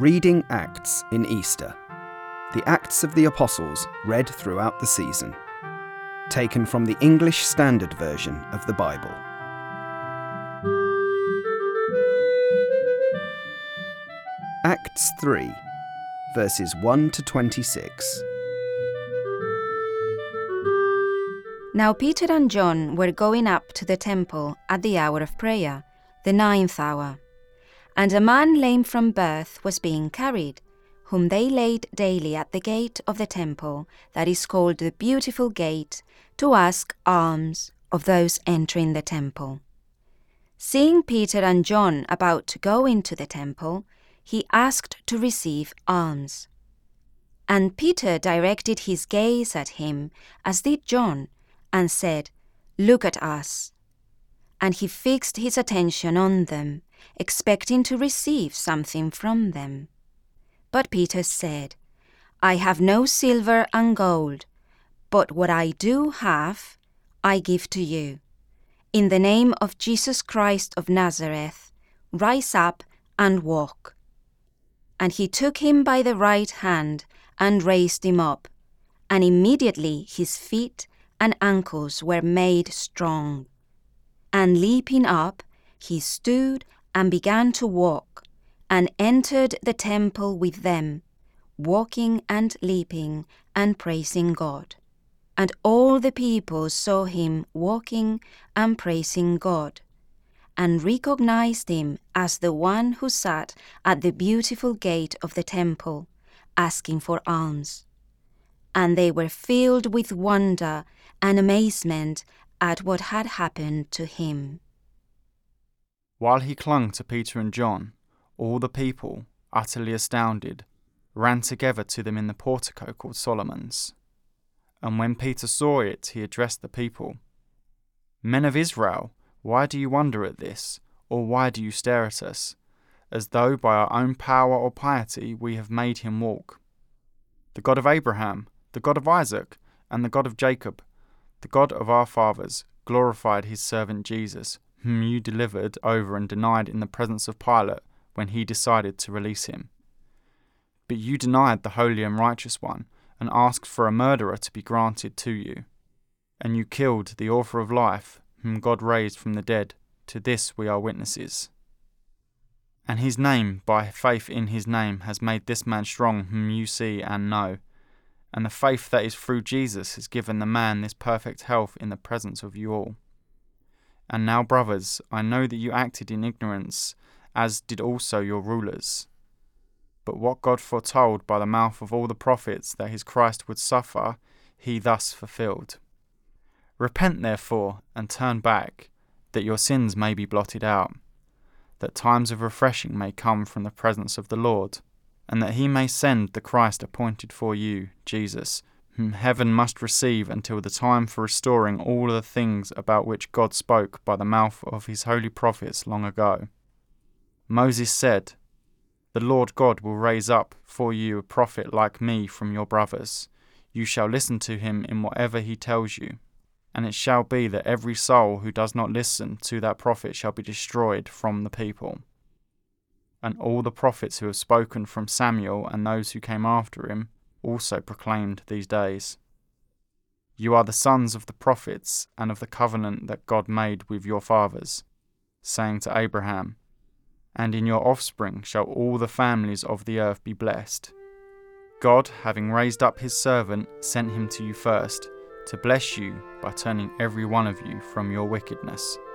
Reading Acts in Easter. The Acts of the Apostles read throughout the season. Taken from the English Standard Version of the Bible. Acts 3, verses 1 to 26. Now Peter and John were going up to the temple at the hour of prayer, the 9th hour. And a man lame from birth was being carried, whom they laid daily at the gate of the temple, that is called the Beautiful Gate, to ask alms of those entering the temple. Seeing Peter and John about to go into the temple, he asked to receive alms. And Peter directed his gaze at him, as did John, and said, "Look at us." And he fixed his attention on them, expecting to receive something from them. But Peter said, "I have no silver and gold, but what I do have, I give to you. In the name of Jesus Christ of Nazareth, rise up and walk." And he took him by the right hand and raised him up, and immediately his feet and ankles were made strong. And leaping up, he stood and began to walk, and entered the temple with them, walking and leaping and praising God. And all the people saw him walking and praising God, and recognized him as the one who sat at the beautiful gate of the temple, asking for alms. And they were filled with wonder and amazement at what had happened to him. While he clung to Peter and John, all the people, utterly astounded, ran together to them in the portico called Solomon's. And when Peter saw it, he addressed the people. "Men of Israel, why do you wonder at this, or why do you stare at us, as though by our own power or piety we have made him walk? The God of Abraham, the God of Isaac, and the God of Jacob, the God of our fathers, glorified his servant Jesus, whom you delivered over and denied in the presence of Pilate when he decided to release him. But you denied the Holy and Righteous One, and asked for a murderer to be granted to you. And you killed the author of life, whom God raised from the dead. To this we are witnesses. And his name, by faith in his name, has made this man strong whom you see and know. And the faith that is through Jesus has given the man this perfect health in the presence of you all. And now, brothers, I know that you acted in ignorance, as did also your rulers. But what God foretold by the mouth of all the prophets that his Christ would suffer, he thus fulfilled. Repent therefore, and turn back, that your sins may be blotted out, that times of refreshing may come from the presence of the Lord, and that he may send the Christ appointed for you, Jesus, whom heaven must receive until the time for restoring all the things about which God spoke by the mouth of his holy prophets long ago. Moses said, "The Lord God will raise up for you a prophet like me from your brothers. You shall listen to him in whatever he tells you. And it shall be that every soul who does not listen to that prophet shall be destroyed from the people." And all the prophets who have spoken from Samuel and those who came after him also proclaimed these days. You are the sons of the prophets and of the covenant that God made with your fathers, saying to Abraham, "And in your offspring shall all the families of the earth be blessed." God, having raised up his servant, sent him to you first, to bless you by turning every one of you from your wickedness.